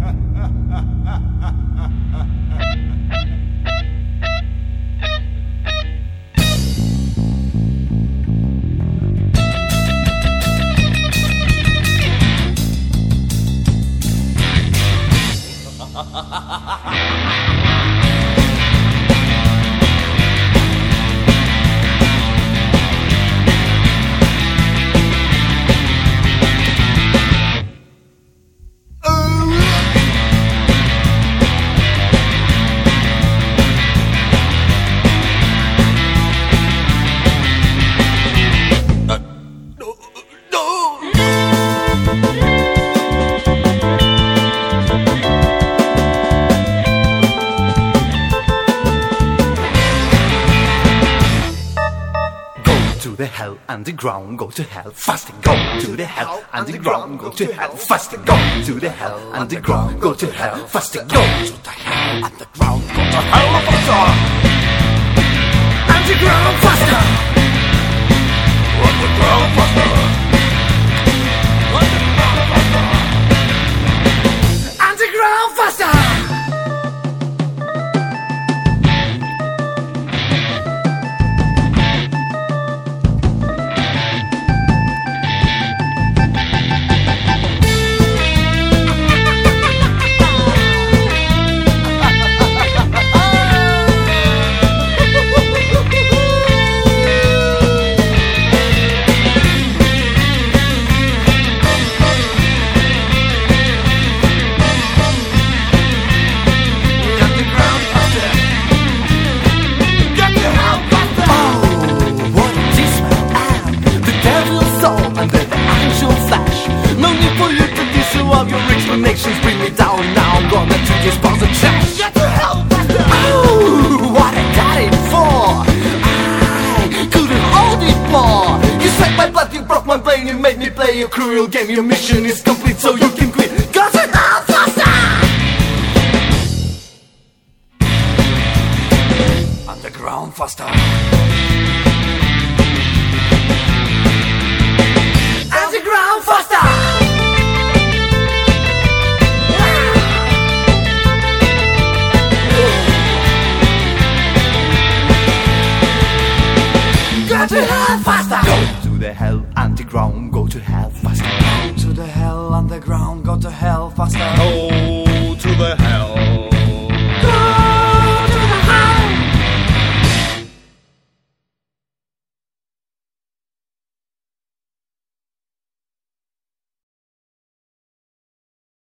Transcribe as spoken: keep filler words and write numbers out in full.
To the hell underground, go to hell fast and go to the hell underground, go to hell fast and go to the hell underground, go to hell fast and go to the hell underground, go to hell faster, underground faster, underground faster, underground faster. Bring me down now, I'm gonna to dispose of trash. Get the hell back there! Oh, what I got it for! I couldn't hold it more. You sank my blood, you broke my brain, you made me play a cruel game. Your mission is complete, so you can quit. Go to hell faster! Underground faster. Underground faster! Go to hell faster! Go to the hell underground, go to hell faster. Go to the hell underground, go to hell faster. Oh.